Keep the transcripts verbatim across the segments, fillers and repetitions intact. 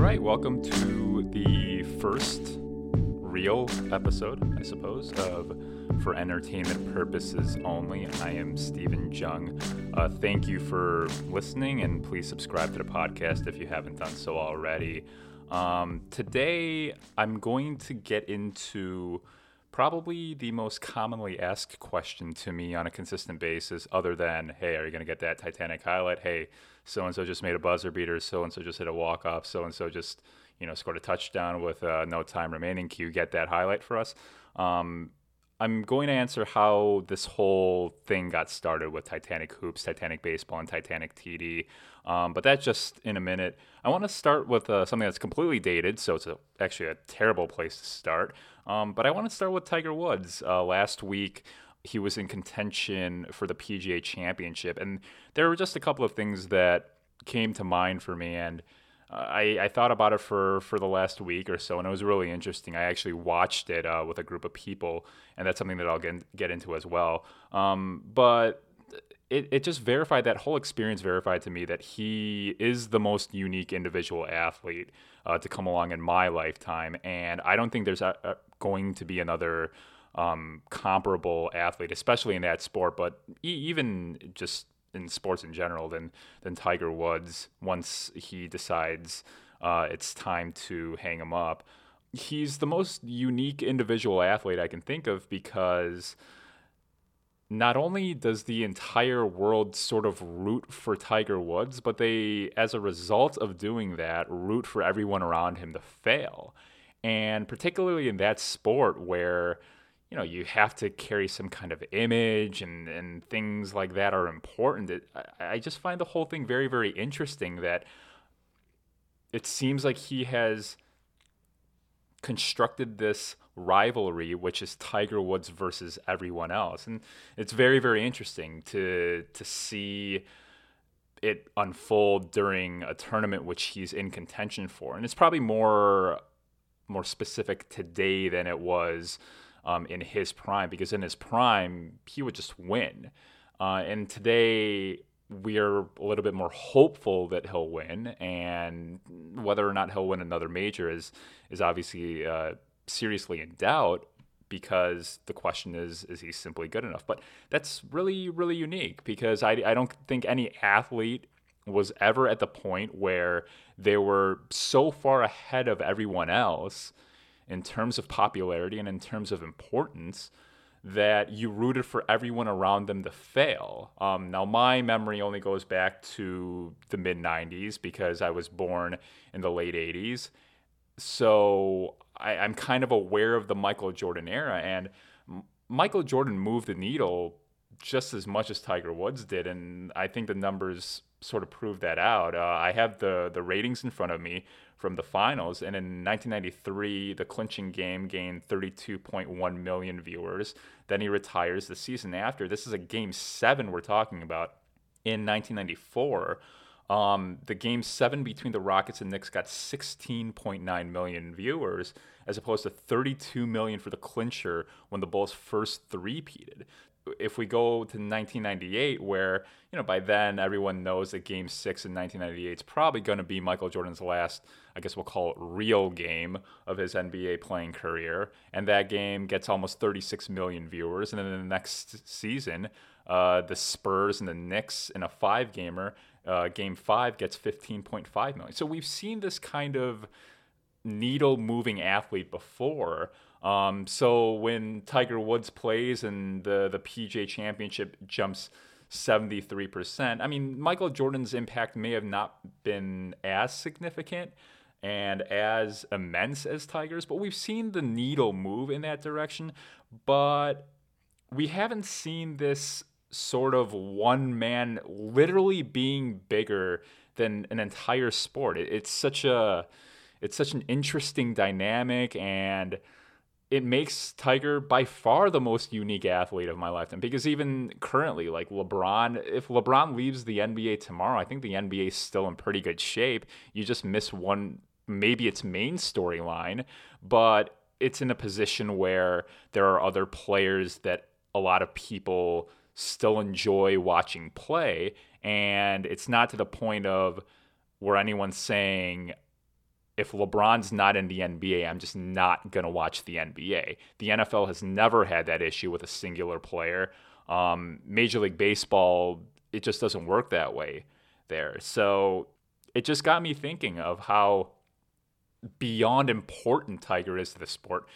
right, welcome to the first real episode, I suppose, of For Entertainment Purposes Only. I am Stephen Jung. Uh, thank you for listening, and please subscribe to the podcast if you haven't done so already. Um, today, I'm going to get into probably the most commonly asked question to me on a consistent basis, other than, hey, are you going to get that Titanic highlight? Hey, so-and-so just made a buzzer beater, so-and-so just hit a walk-off, so-and-so just, you know, scored a touchdown with uh, no time remaining. Can you get that highlight for us? Um, I'm going to answer how this whole thing got started with Titanic Hoops, Titanic Baseball, and Titanic T D. Um, but that's just in a minute. I want to start with uh, something that's completely dated, so it's a, actually a terrible place to start. Um, but I want to start with Tiger Woods. Uh, last week, he was in contention for the P G A Championship, and there were just a couple of things that came to mind for me, and uh, I, I thought about it for, for the last week or so, and it was really interesting. I actually watched it uh, with a group of people, and that's something that I'll get, get into as well. Um, but it, it just verified, that whole experience verified to me that he is the most unique individual athlete uh, to come along in my lifetime, and I don't think there's a, a, going to be another um, comparable athlete, especially in that sport, but e- even just in sports in general, than than Tiger Woods once he decides uh, it's time to hang him up. He's the most unique individual athlete I can think of, because not only does the entire world sort of root for Tiger Woods, but they, as a result of doing that, root for everyone around him to fail. And particularly in that sport where, you know, you have to carry some kind of image and, and things like that are important. It, I, I just find the whole thing very, very interesting, that it seems like he has constructed this rivalry, which is Tiger Woods versus everyone else. And it's very, very interesting to to see it unfold during a tournament which he's in contention for. And it's probably more more specific today than it was um, in his prime, because in his prime, he would just win. Uh, and today, we're a little bit more hopeful that he'll win, and whether or not he'll win another major is is obviously uh, seriously in doubt, because the question is, is he simply good enough? But that's really, really unique, because I, I don't think any athlete was ever at the point where they were so far ahead of everyone else in terms of popularity and in terms of importance that you rooted for everyone around them to fail. Um, now, my memory only goes back to the mid nineties, because I was born in the late eighties. So I, I'm kind of aware of the Michael Jordan era, and M- Michael Jordan moved the needle just as much as Tiger Woods did, and I think the numbers sort of prove that out. Uh, I have the the ratings in front of me from the finals, and in nineteen ninety-three, the clinching game gained thirty-two point one million viewers. Then he retires the season after. This is a game seven we're talking about. In nineteen ninety-four, um, the game seven between the Rockets and Knicks got sixteen point nine million viewers, as opposed to thirty-two million for the clincher when the Bulls first three-peated. If we go to nineteen ninety-eight, where, you know, by then everyone knows that Game Six in nineteen ninety-eight is probably going to be Michael Jordan's last, I guess we'll call it, real game of his N B A playing career, and that game gets almost thirty-six million viewers. And then in the next season, uh, the Spurs and the Knicks in a five-gamer, uh, Game Five gets fifteen point five million. So we've seen this kind of needle-moving athlete before. Um, so when Tiger Woods plays and the, the P G A Championship jumps seventy-three percent, I mean, Michael Jordan's impact may have not been as significant and as immense as Tiger's, but we've seen the needle move in that direction. But we haven't seen this sort of one man literally being bigger than an entire sport. It, it's such a it's such an interesting dynamic, and it makes Tiger by far the most unique athlete of my lifetime, because even currently, like LeBron, if LeBron leaves the N B A tomorrow, I think the N B A is still in pretty good shape. You just miss one, maybe its main storyline, but it's in a position where there are other players that a lot of people still enjoy watching play, and it's not to the point of where anyone's saying, if LeBron's not in the N B A, I'm just not going to watch the N B A. The N F L has never had that issue with a singular player. Um, Major League Baseball, it just doesn't work that way there. So it just got me thinking of how beyond important Tiger is to the sport.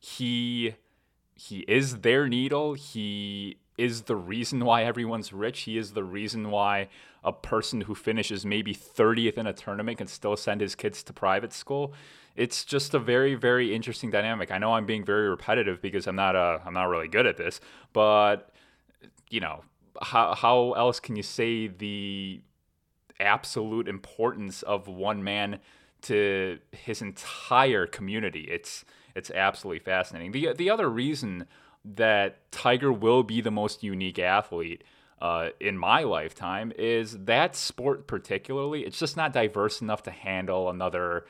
He he is their needle. He is the reason why everyone's rich. He is the reason why a person who finishes maybe thirtieth in a tournament can still send his kids to private school. It's just a very, very interesting dynamic. I know I'm being very repetitive because I'm not uh, I'm not really good at this, but you know, how how else can you say the absolute importance of one man to his entire community? It's it's absolutely fascinating. The the other reason that Tiger will be the most unique athlete uh, in my lifetime is that sport particularly, it's just not diverse enough to handle another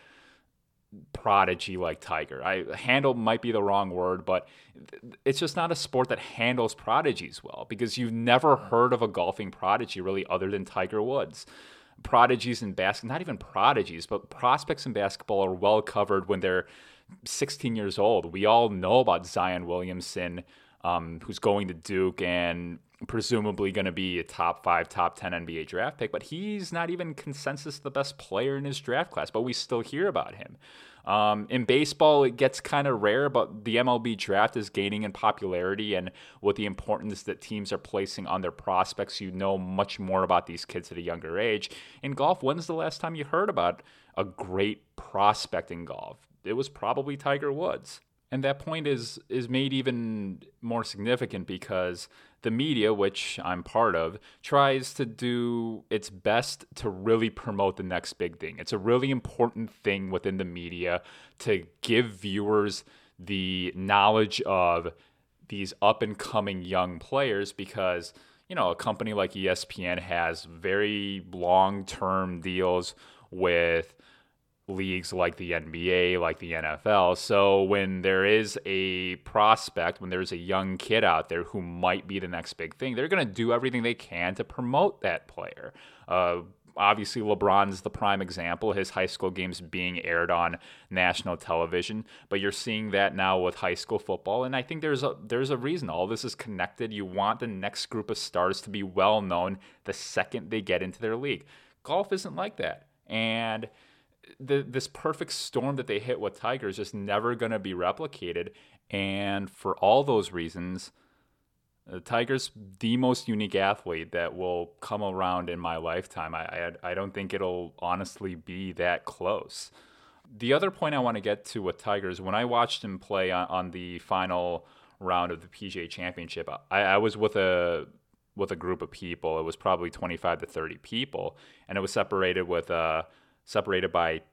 prodigy like Tiger. I handle might be the wrong word, but it's just not a sport that handles prodigies well, because you've never heard of a golfing prodigy really other than Tiger Woods. Prodigies in basketball, not even prodigies, but prospects in basketball are well covered when they're sixteen years old. We all know about Zion Williamson, um, who's going to Duke and presumably going to be a top five, top ten N B A draft pick, but he's not even consensus the best player in his draft class, but we still hear about him. Um, in baseball, it gets kind of rare, but the M L B draft is gaining in popularity, and with the importance that teams are placing on their prospects, you know much more about these kids at a younger age. In golf, when's the last time you heard about a great prospect in golf? It was probably Tiger Woods. And that point is is made even more significant because the media, which I'm part of, tries to do its best to really promote the next big thing. It's a really important thing within the media to give viewers the knowledge of these up-and-coming young players because, you know, a company like E S P N has very long-term deals with leagues like the N B A, like the N F L. So when there is a prospect, when there's a young kid out there who might be the next big thing, they're going to do everything they can to promote that player. Uh, obviously, LeBron's the prime example, his high school games being aired on national television, but you're seeing that now with high school football, and I think there's a there's a reason. All this is connected. You want the next group of stars to be well known the second they get into their league. Golf isn't like that, and The, this perfect storm that they hit with Tiger is just never going to be replicated. And for all those reasons, uh, Tiger's the most unique athlete that will come around in my lifetime. I, I, I don't think it'll honestly be that close. The other point I want to get to with Tiger is when I watched him play on, on the final round of the P G A Championship, I, I was with a with a group of people. It was probably twenty-five to thirty people, and it was separated with a uh, separated by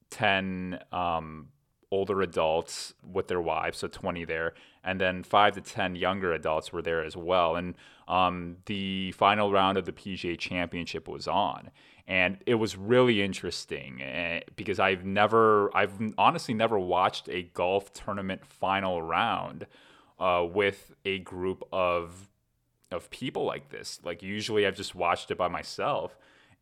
ten um, older adults with their wives, so twenty there, and then five to ten younger adults were there as well. And um, the final round of the P G A Championship was on, and it was really interesting uh, because I've never, I've honestly never watched a golf tournament final round uh, with a group of of people like this. Like usually, I've just watched it by myself,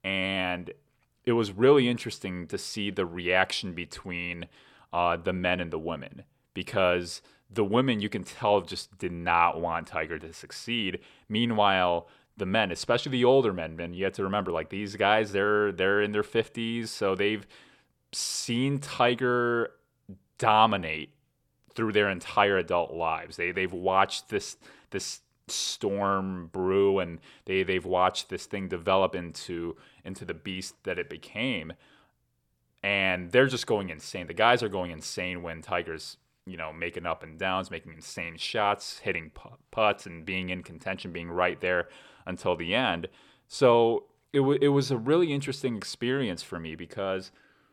and it was really interesting to see the reaction between uh, the men and the women, because the women, you can tell, just did not want Tiger to succeed. Meanwhile, the men, especially the older men, and you have to remember, like these guys, they're they're in their fifties, so they've seen Tiger dominate through their entire adult lives. They they've watched this this storm brew, and they they've watched this thing develop into into the beast that it became, and they're just going insane. The guys are going insane when Tiger's, you know, making up and downs, making insane shots, hitting putts, and being in contention, being right there until the end. So it w- it was a really interesting experience for me because,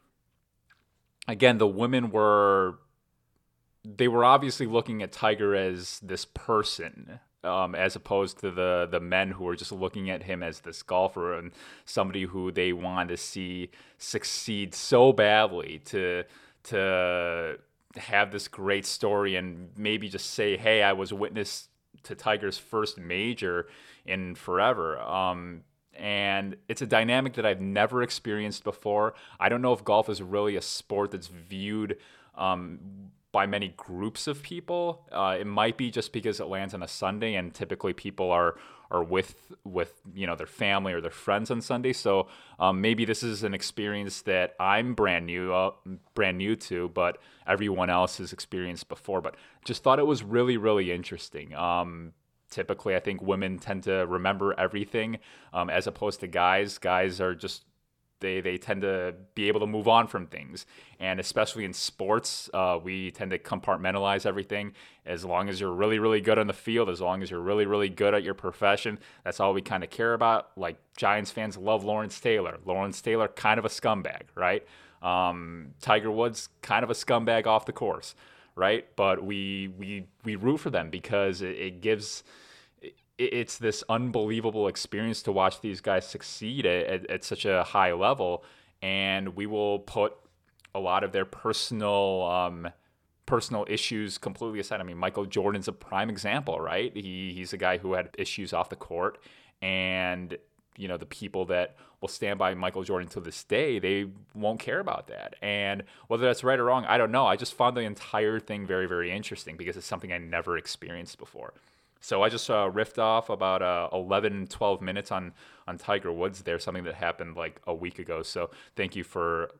again, the women were they were obviously looking at Tiger as this person, um, as opposed to the the men who were just looking at him as this golfer and somebody who they wanted to see succeed so badly to to have this great story and maybe just say, hey, I was witness to Tiger's first major in forever. Um, And it's a dynamic that I've never experienced before. I don't know if golf is really a sport that's viewed um, by many groups of people. Uh, it might be just because it lands on a Sunday, and typically people are are with with you know their family or their friends on Sunday. So um, maybe this is an experience that I'm brand new uh, brand new to, but everyone else has experienced before. But just thought it was really really interesting. Um, typically, I think women tend to remember everything, um, as opposed to guys. Guys are just they they tend to be able to move on from things, and especially in sports, uh, we tend to compartmentalize everything. As long as you're really really good on the field, as long as you're really really good at your profession, that's all we kind of care about. Like Giants fans love Lawrence Taylor. Lawrence Taylor, kind of a scumbag, right? Um, Tiger Woods, kind of a scumbag off the course, right? But we we we root for them because it, it gives it's this unbelievable experience to watch these guys succeed at, at, at such a high level, and we will put a lot of their personal um, personal issues completely aside. I mean, Michael Jordan's a prime example, right? He he's a guy who had issues off the court, and you know the people that will stand by Michael Jordan to this day, they won't care about that. And whether that's right or wrong, I don't know. I just found the entire thing very very interesting because it's something I never experienced before. So I just uh, riffed off about uh, eleven, twelve minutes on, on Tiger Woods there, something that happened like a week ago. So thank you for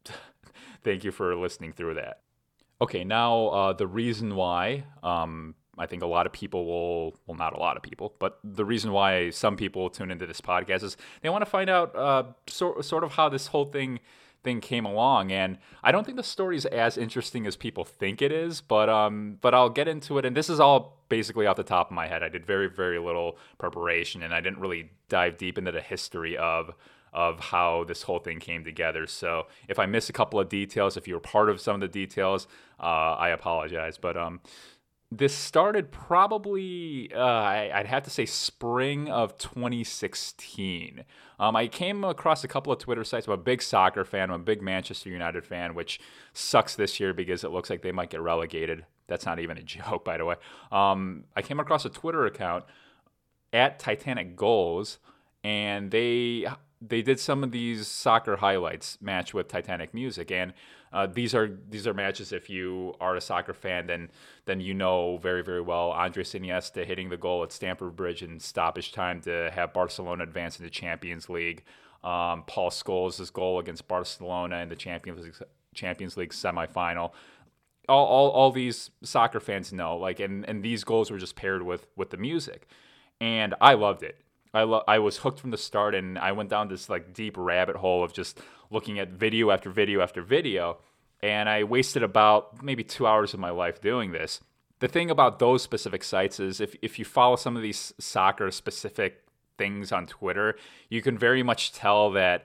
thank you for listening through that. Okay, now uh, the reason why um, I think a lot of people will, well, not a lot of people, but the reason why some people tune into this podcast is they want to find out uh, sort sort of how this whole thing thing came along. And I don't think the story is as interesting as people think it is, but um but I'll get into it. And this is all basically off the top of my head. I did very very little preparation, and I didn't really dive deep into the history of of how this whole thing came together. So if I miss a couple of details, if you're part of some of the details, uh, I apologize. But um this started probably, uh, I, I'd have to say, spring of twenty sixteen. Um, I came across a couple of Twitter sites. I'm a big soccer fan. I'm a big Manchester United fan, which sucks this year because it looks like they might get relegated. That's not even a joke, by the way. Um, I came across a Twitter account at Titanic Goals, and they they did some of these soccer highlights match with Titanic music. And uh, these are these are matches, if you are a soccer fan, then then you know very very well Andres Iniesta hitting the goal at Stamford Bridge in stoppage time to have Barcelona advance into Champions League. Um, Paul Scholes' goal against Barcelona in the Champions League, Champions League semifinal. All, all all these soccer fans know, like, and and these goals were just paired with with the music, and I loved it. I lo- I was hooked from the start, and I went down this like deep rabbit hole of just looking at video after video after video, and I wasted about maybe two hours of my life doing this. The thing about those specific sites is if if you follow some of these soccer specific things on Twitter, you can very much tell that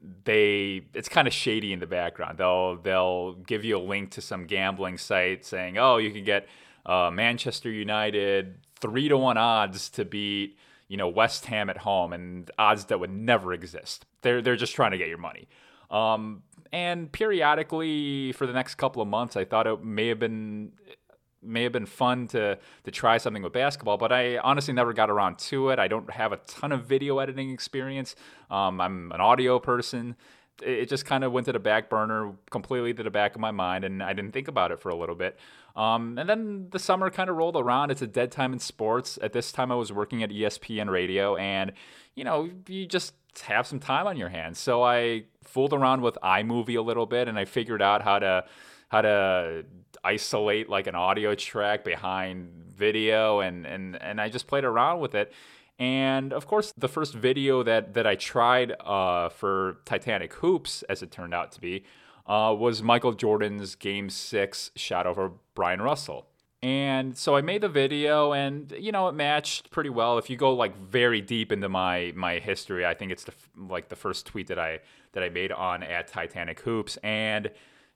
they it's kind of shady in the background. They'll they'll give you a link to some gambling site saying, oh, you can get uh, Manchester United three to one odds to beat, you know, West Ham at home, and odds that would never exist. They're they're just trying to get your money. Um, and periodically for the next couple of months, I thought it may have been may have been fun to to try something with basketball, but I honestly never got around to it. I don't have a ton of video editing experience. Um, I'm an audio person. It just kind of went to the back burner, completely to the back of my mind, and I didn't think about it for a little bit. Um, and then the summer kind of rolled around. It's a dead time in sports. At this time, I was working at E S P N Radio, and, you know, you just have some time on your hands. So I fooled around with iMovie a little bit, and I figured out how to how to isolate like an audio track behind video, and, and, and I just played around with it. And of course, the first video that, that I tried uh, for Titanic Hoops, as it turned out to be, uh, was Michael Jordan's Game six shot over Brian Russell. And so I made the video, and, you know, it matched pretty well. If you go like very deep into my my history, I think it's the like the first tweet that I that I made on at Titanic Hoops, and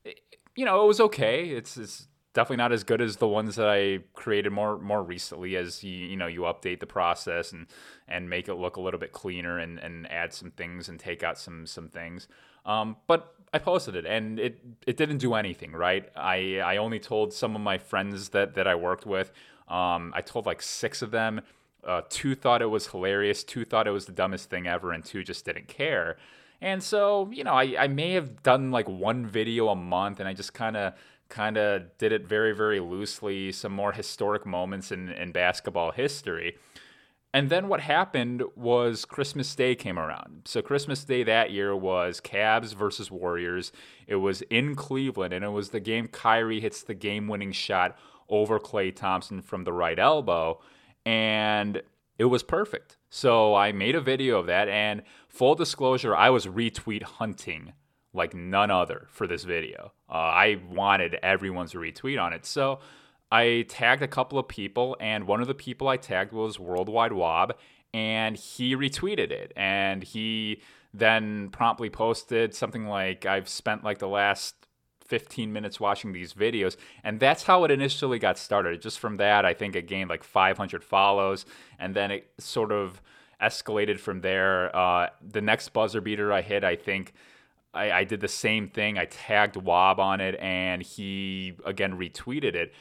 you know, it was okay. It's it's definitely not as good as the ones that I created more more recently, as you you know you update the process and and make it look a little bit cleaner, and, and add some things and take out some some things. Um, but I posted it, and it it didn't do anything, right? I, I only told some of my friends that, that I worked with. Um, I told like six of them. Uh, two thought it was hilarious, two thought it was the dumbest thing ever, and two just didn't care. And so, you know, I, I may have done like one video a month, and I just kind of kind of did it very, very loosely, some more historic moments in, in basketball history. And then what happened was Christmas Day came around. So Christmas Day that year was Cavs versus Warriors. It was in Cleveland, and it was the game Kyrie hits the game-winning shot over Klay Thompson from the right elbow, and it was perfect. So I made a video of that, and full disclosure, I was retweet hunting like none other for this video. Uh, I wanted everyone's retweet on it. So I tagged a couple of people, and one of the people I tagged was Worldwide Wob, and he retweeted it. And he then promptly posted something like, I've spent like the last fifteen minutes watching these videos. And that's how it initially got started. Just from that, I think it gained like five hundred follows, and then it sort of escalated from there. Uh, the next buzzer beater I hit, I think, I, I did the same thing. I tagged Wob on it, and he, again, retweeted it.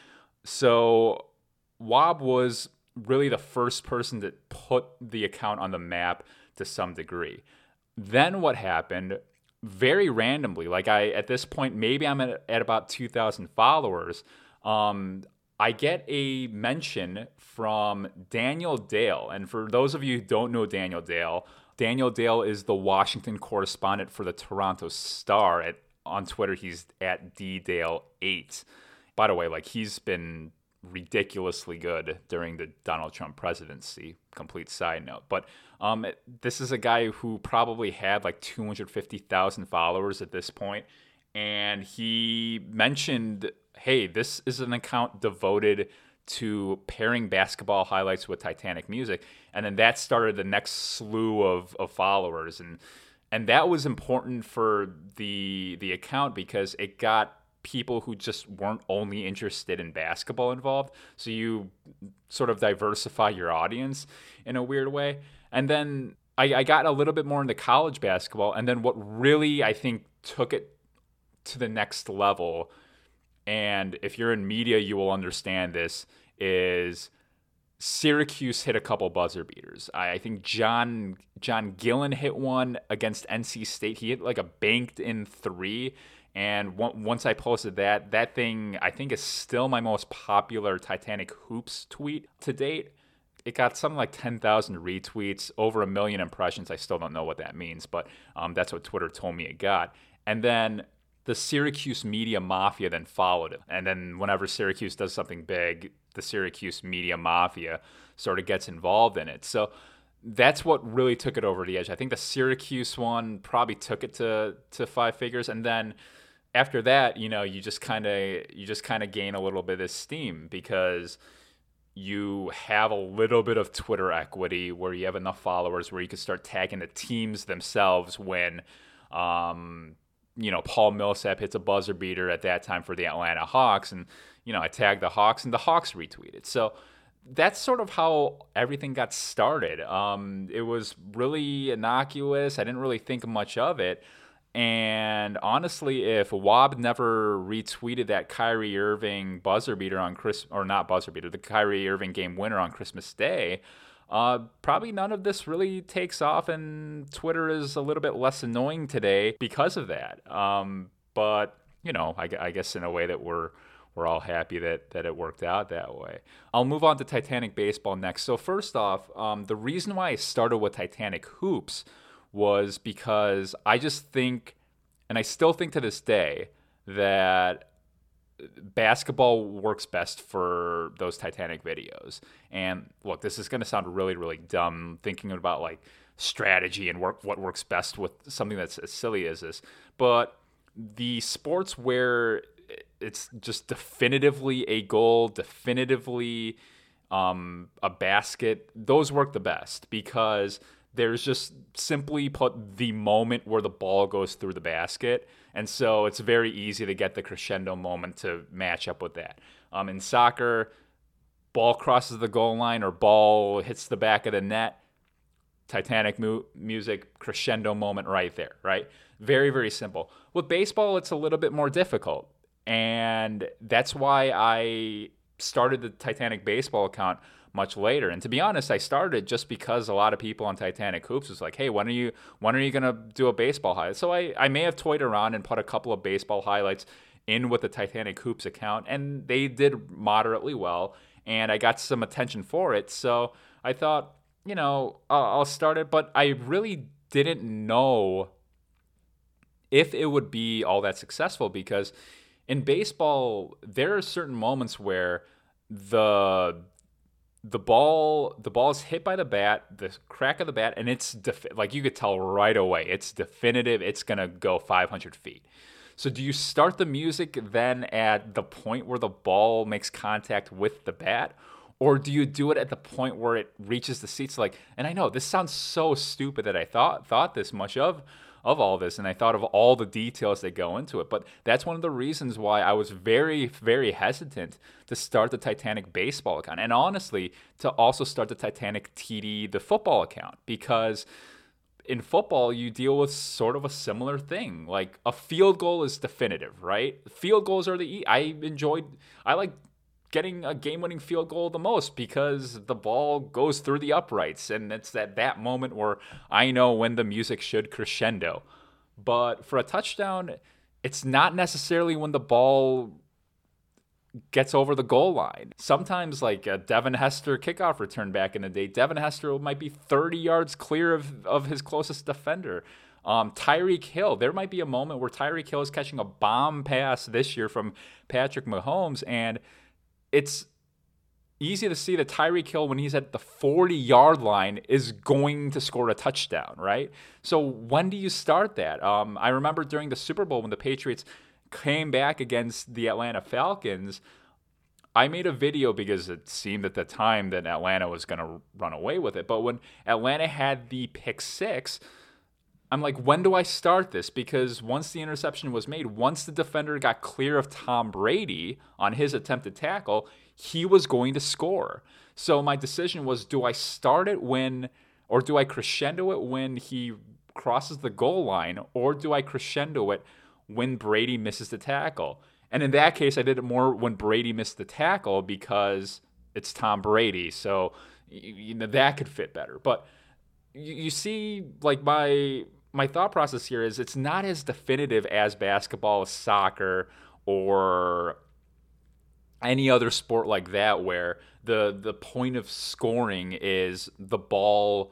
So Wob was really the first person to put the account on the map to some degree. Then what happened, very randomly, like I at this point, maybe I'm at, at about two thousand followers, um, I get a mention from Daniel Dale. And for those of you who don't know Daniel Dale, Daniel Dale is the Washington correspondent for the Toronto Star. At on Twitter, he's at D Dale eight. By the way, like he's been ridiculously good during the Donald Trump presidency. Complete side note. But um, this is a guy who probably had like two hundred fifty thousand followers at this point. And he mentioned, hey, this is an account devoted to pairing basketball highlights with Titanic music. And then that started the next slew of, of followers. And and that was important for the the account because it got people who just weren't only interested in basketball involved. So you sort of diversify your audience in a weird way. And then I, I got a little bit more into college basketball. And then what really, I think, took it to the next level, and if you're in media, you will understand this, is Syracuse hit a couple buzzer beaters. I, I think John John Gillen hit one against N C State. He hit like a banked in three. And once I posted that, that thing, I think, is still my most popular Titanic Hoops tweet to date. It got something like ten thousand retweets, over a million impressions. I still don't know what that means, but um, that's what Twitter told me it got. And then the Syracuse media mafia then followed it. And then whenever Syracuse does something big, the Syracuse media mafia sort of gets involved in it. So that's what really took it over the edge. I think the Syracuse one probably took it to to five figures. And then after that, you know, you just kind of you just kind of gain a little bit of steam because you have a little bit of Twitter equity where you have enough followers where you can start tagging the teams themselves when, um, you know, Paul Millsap hits a buzzer beater at that time for the Atlanta Hawks. And, you know, I tagged the Hawks and the Hawks retweeted. So that's sort of how everything got started. Um, it was really innocuous. I didn't really think much of it. And honestly, if Wob never retweeted that Kyrie Irving buzzer beater on Chris, or not buzzer beater, the Kyrie Irving game winner on Christmas Day, uh, probably none of this really takes off, and Twitter is a little bit less annoying today because of that. Um, but you know, I, I guess in a way that we're we're all happy that that it worked out that way. I'll move on to Titanic baseball next. So first off, um, the reason why I started with Titanic hoops was because I just think, and I still think to this day, that basketball works best for those Titanic videos. And look, this is going to sound really, really dumb thinking about like strategy and work, what works best with something that's as silly as this. But the sports where it's just definitively a goal, definitively um, a basket, those work the best because there's just simply put the moment where the ball goes through the basket. And so it's very easy to get the crescendo moment to match up with that. Um, in soccer, ball crosses the goal line or ball hits the back of the net, Titanic mu- music, crescendo moment right there, right? Very, very simple. With baseball, it's a little bit more difficult. And that's why I started the Titanic baseball account. much later. And to be honest, I started just because a lot of people on Titanic Hoops was like, hey, when are you when are you gonna do a baseball highlight? So I, I may have toyed around and put a couple of baseball highlights in with the Titanic Hoops account, and they did moderately well, and I got some attention for it. So I thought, you know, I'll, I'll start it, but I really didn't know if it would be all that successful, because in baseball there are certain moments where the the ball the ball is hit by the bat, the crack of the bat, and it's def- like you could tell right away it's definitive, it's gonna go five hundred feet. So do you start the music then at the point where the ball makes contact with the bat, or do you do it at the point where it reaches the seats? Like, and I know this sounds so stupid that I thought thought this much of of all this, and I thought of all the details that go into it. But that's one of the reasons why I was very, very hesitant to start the Titanic baseball account, and honestly, to also start the Titanic T D, the football account, because in football, you deal with sort of a similar thing. Like, a field goal is definitive, right? Field goals are the e- I enjoyed. I like getting a game-winning field goal the most because the ball goes through the uprights, and it's at that moment where I know when the music should crescendo. But for a touchdown, it's not necessarily when the ball gets over the goal line. Sometimes, like a Devin Hester kickoff return back in the day, Devin Hester might be thirty yards clear of, of his closest defender. Um, Tyreek Hill, there might be a moment where Tyreek Hill is catching a bomb pass this year from Patrick Mahomes, and it's easy to see that Tyreek Hill, when he's at the forty-yard line, is going to score a touchdown, right? So when do you start that? Um, I remember during the Super Bowl when the Patriots came back against the Atlanta Falcons, I made a video because it seemed at the time that Atlanta was going to run away with it. But when Atlanta had the pick six, I'm like, when do I start this? Because once the interception was made, once the defender got clear of Tom Brady on his attempted tackle, he was going to score. So my decision was, do I start it when, or do I crescendo it when he crosses the goal line, or do I crescendo it when Brady misses the tackle? And in that case, I did it more when Brady missed the tackle because it's Tom Brady. So, you know, that could fit better. But you, you see, like, my my thought process here is it's not as definitive as basketball, soccer, or any other sport like that, where the the point of scoring is the ball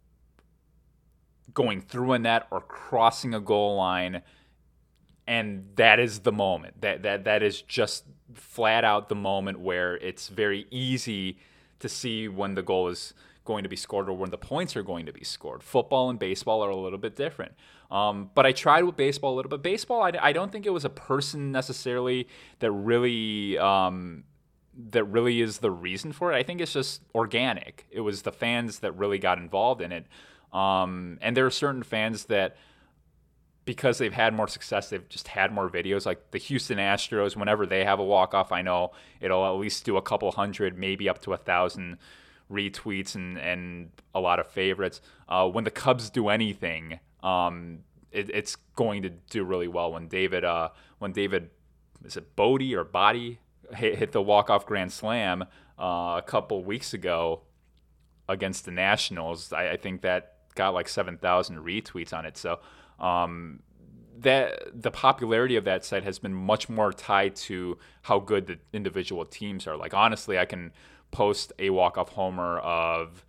going through a net or crossing a goal line, and that is the moment. That that that is just flat out the moment where it's very easy to see when the goal is going to be scored or when the points are going to be scored. Football and baseball are a little bit different. Um, but I tried with baseball a little bit. Baseball, I, I don't think it was a person necessarily that really um, that really is the reason for it. I think it's just organic. It was the fans that really got involved in it. Um, and there are certain fans that, because they've had more success, they've just had more videos. Like the Houston Astros, whenever they have a walk-off, I know it'll at least do a couple hundred, maybe up to a thousand retweets and, and a lot of favorites. Uh, when the Cubs do anything, um, it, it's going to do really well. When David, uh, when David, is it Bodie or Body, hit, hit the walk-off grand slam uh, a couple weeks ago against the Nationals, I, I think that got like seven thousand retweets on it. So um, that the popularity of that site has been much more tied to how good the individual teams are. Like, honestly, I can post a walk-off homer of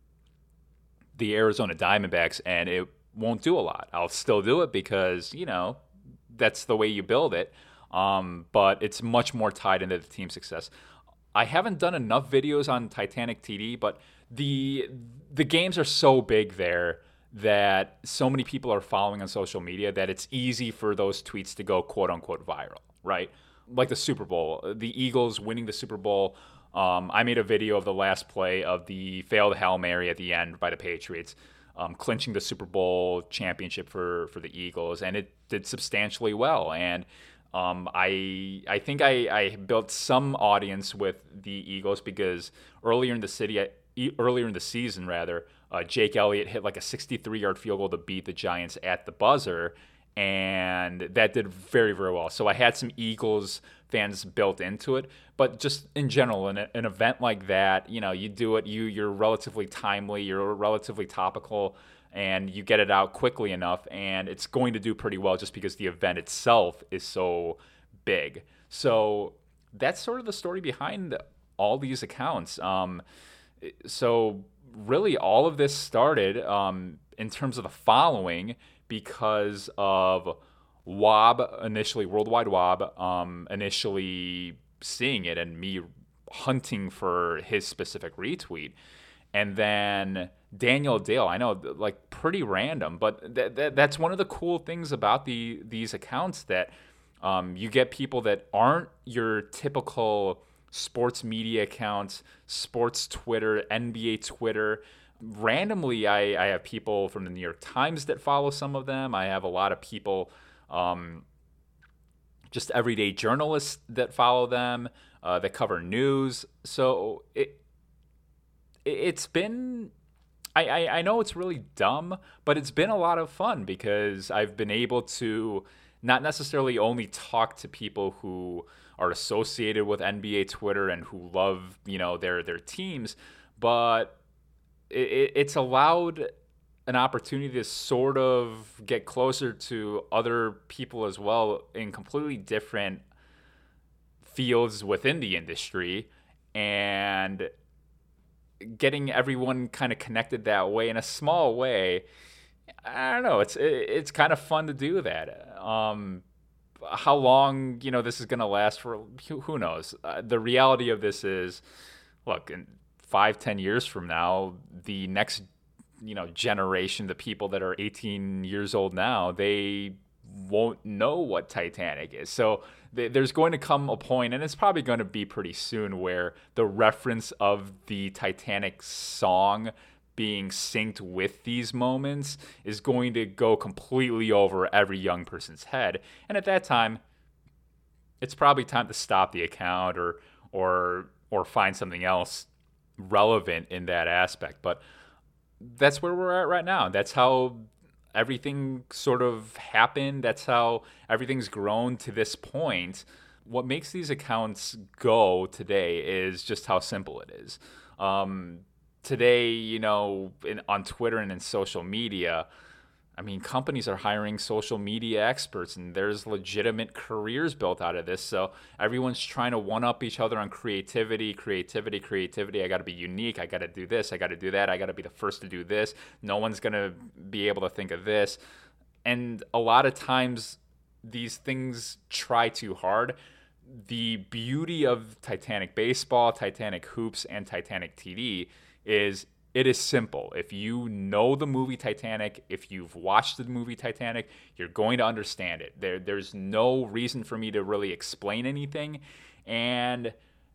the Arizona Diamondbacks and it won't do a lot. I'll still do it because, you know, that's the way you build it. Um, but it's much more tied into the team success. I haven't done enough videos on Titanic T D, but the the games are so big there that so many people are following on social media that it's easy for those tweets to go quote unquote viral, right? Like the Super Bowl, the Eagles winning the Super Bowl. Um, I made a video of the last play of the failed Hail Mary at the end by the Patriots, um, clinching the Super Bowl championship for, for the Eagles, and it did substantially well. And um, I I think I, I built some audience with the Eagles because earlier in the city, earlier in the season rather, uh, Jake Elliott hit like a sixty-three yard field goal to beat the Giants at the buzzer. and that did very, very well. So I had some Eagles fans built into it, but just in general, in a, an event like that, you know, you do it, you you're relatively timely, you're relatively topical, and you get it out quickly enough, and it's going to do pretty well just because the event itself is so big. So that's sort of the story behind all these accounts. Um, so really, all of this started um, in terms of the following because of W O B initially, Worldwide W O B um, initially seeing it and me hunting for his specific retweet. And then Daniel Dale, I know, like pretty random, but th- th- that's one of the cool things about the these accounts that um, you get people that aren't your typical sports media accounts, sports Twitter, N B A Twitter. Randomly, I, I have people from the New York Times that follow some of them. I have a lot of people, um, just everyday journalists that follow them, uh, that cover news. So it, it it's been, I, I I know it's really dumb, but it's been a lot of fun because I've been able to not necessarily only talk to people who are associated with N B A Twitter and who love, you know, their their teams, but it, it's allowed an opportunity to sort of get closer to other people as well in completely different fields within the industry, and getting everyone kind of connected that way in a small way. I don't know. It's it's kind of fun to do that. Um, how long, you know, this is going to last for, who, who knows? Uh, the reality of this is, look, in five, ten years from now, the next, you know, generation, the people that are eighteen years old now, they won't know what Titanic is. So th- there's going to come a point, and it's probably going to be pretty soon, where the reference of the Titanic song being synced with these moments is going to go completely over every young person's head. And at that time, it's probably time to stop the account or or or find something else relevant in that aspect. But that's where we're at right now. That's how everything sort of happened. That's how everything's grown to this point. What makes these accounts go today is just how simple it is. Um, today, you know, in, on Twitter and in social media, I mean, companies are hiring social media experts, and there's legitimate careers built out of this. So everyone's trying to one-up each other on creativity, creativity, creativity. I got to be unique. I got to do this. I got to do that. I got to be the first to do this. No one's going to be able to think of this. And a lot of times these things try too hard. The beauty of Titanic baseball, Titanic hoops, and Titanic T V is it is simple. If you know the movie Titanic, if you've watched the movie Titanic, you're going to understand it. There, there's no reason for me to really explain anything. And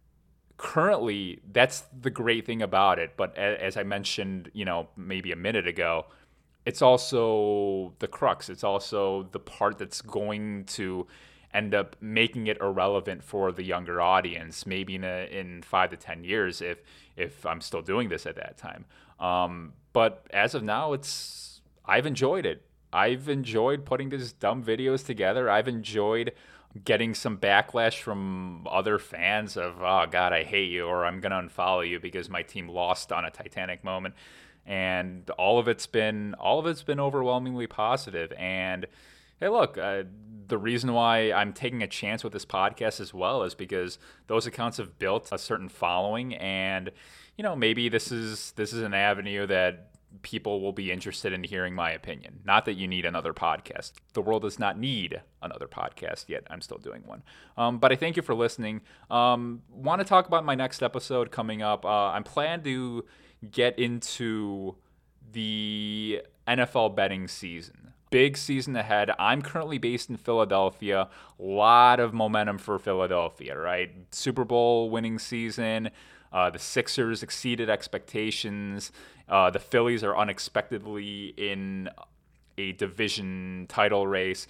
currently, that's the great thing about it. But as I mentioned, you know, maybe a minute ago, it's also the crux. It's also the part that's going to end up making it irrelevant for the younger audience, maybe in a, in five to ten years, if if I'm still doing this at that time. Um, but as of now, it's I've enjoyed it. I've enjoyed putting these dumb videos together. I've enjoyed getting some backlash from other fans of, oh God, I hate you, or I'm gonna unfollow you because my team lost on a Titanic moment. And all of it's been all of it's been overwhelmingly positive. And hey, look, uh, the reason why I'm taking a chance with this podcast as well is because those accounts have built a certain following, and you know, maybe this is this is an avenue that people will be interested in hearing my opinion. Not that you need another podcast. The world does not need another podcast, yet I'm still doing one. Um, but I thank you for listening. Um, want to talk about my next episode coming up. Uh, I'm planning to get into the N F L betting season. Big season ahead. I'm currently based in Philadelphia. A lot of momentum for Philadelphia, right? Super Bowl winning season. Uh, the Sixers exceeded expectations. Uh, the Phillies are unexpectedly in a division title race.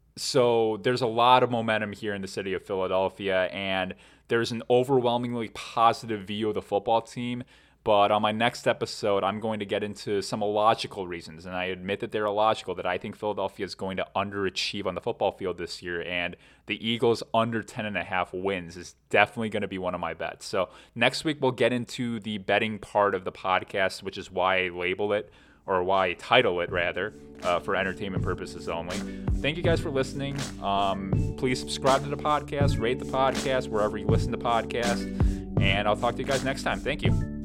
So there's a lot of momentum here in the city of Philadelphia, and there's an overwhelmingly positive view of the football team. But on my next episode, I'm going to get into some illogical reasons, and I admit that they're illogical, that I think Philadelphia is going to underachieve on the football field this year, and the Eagles under ten and a half wins is definitely going to be one of my bets. So next week, we'll get into the betting part of the podcast, which is why I label it, or why I title it, rather, uh, for entertainment purposes only. Thank you guys for listening. Um, please subscribe to the podcast, rate the podcast wherever you listen to podcasts, and I'll talk to you guys next time. Thank you.